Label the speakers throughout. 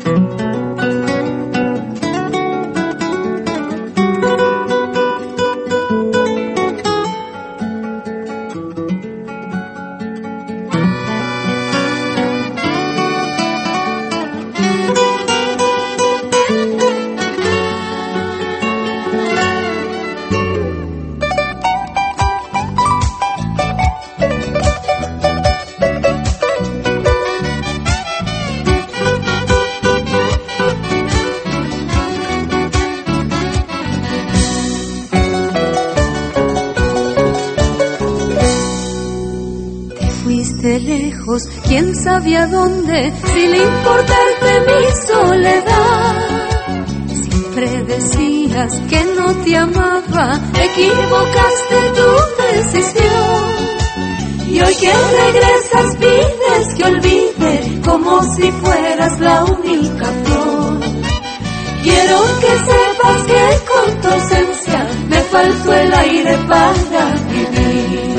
Speaker 1: Lejos, quién sabe a dónde, sin importarte mi soledad. Siempre decías que no te amaba, equivocaste tu decisión. Y hoy que regresas pides que olvide, como si fueras la única flor. Quiero que sepas que con tu ausencia me faltó el aire para vivir.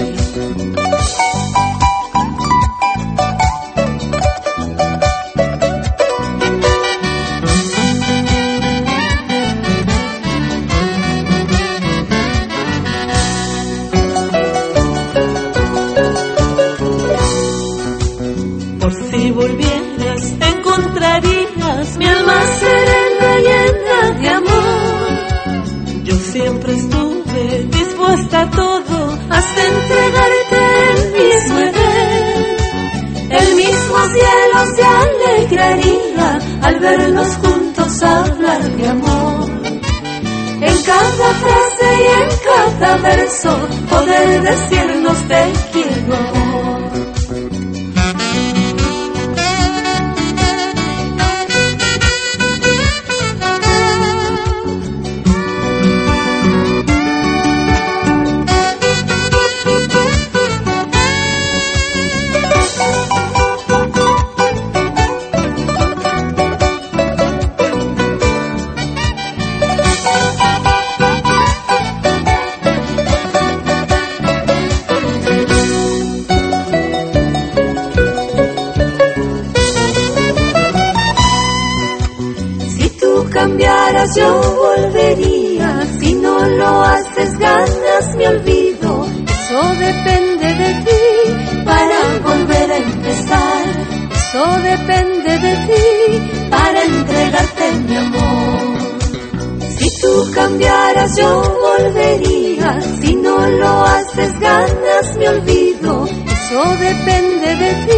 Speaker 2: Si volvieras, encontrarías mi alma
Speaker 1: serena, llena de amor.
Speaker 2: Yo siempre estuve dispuesta a todo,
Speaker 1: hasta entregarte el mismo Edén. El mismo cielo se alegraría al vernos juntos hablar de amor. En cada frase y en cada verso poder decirnos te quiero, amor. Cambiaras, yo volvería. Si no lo haces, ganas mi olvido. Eso depende de ti para volver a empezar. Eso depende de ti para entregarte mi amor. Si tú cambiaras, yo volvería. Si no lo haces, ganas mi olvido. Eso depende de ti